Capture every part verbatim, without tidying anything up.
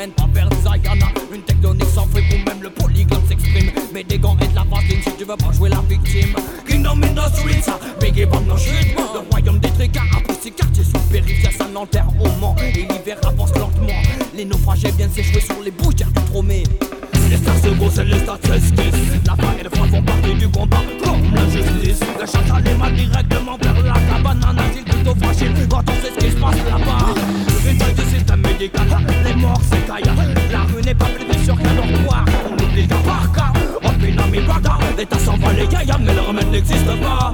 viennent pas faire des ayana. Une tectonique sans fric ou même le polyglotte s'exprime. Mais des gants et de la vaseline si tu veux pas jouer la victime. Kingdom in the streets, Biggie Bomb no shit. Le royaume des tricards, après ces quartiers sous périphérie, ça n'enterre au Mans. Et l'hiver avance lentement. Les naufragés viennent s'échouer sur les bouches du tromé. Les stars se bossent et les stars s'esquissent. La faille et le froid font partie du combat comme la justice. La chasse à les mal directement vers la cabane. Un asile plutôt fragile quand on sait ce qui se passe là-bas. Une taille du système médical, les morts s'écaillent. La rue n'est pas plus sûre qu'un dortoir. On oublie qu'un par cas. On pine à mi brother. L'État s'en va les gaillards mais le remède n'existe pas.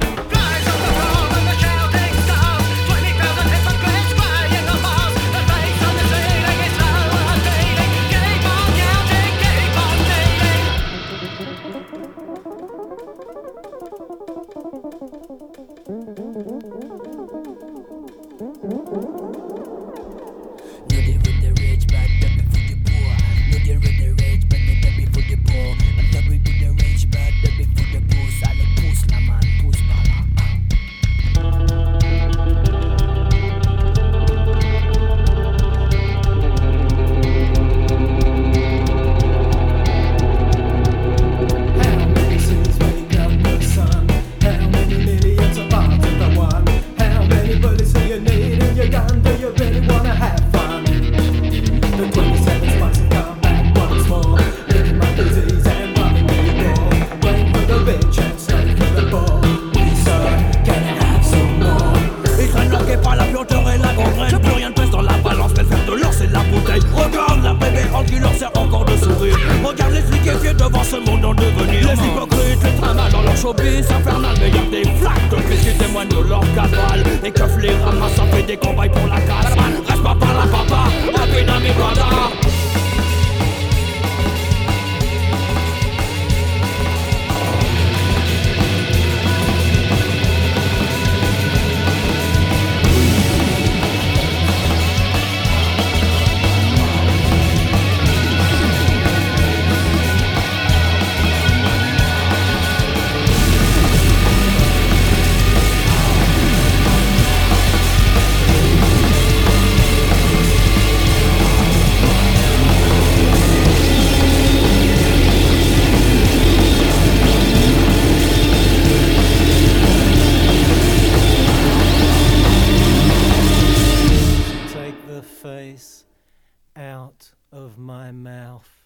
Out of my mouth.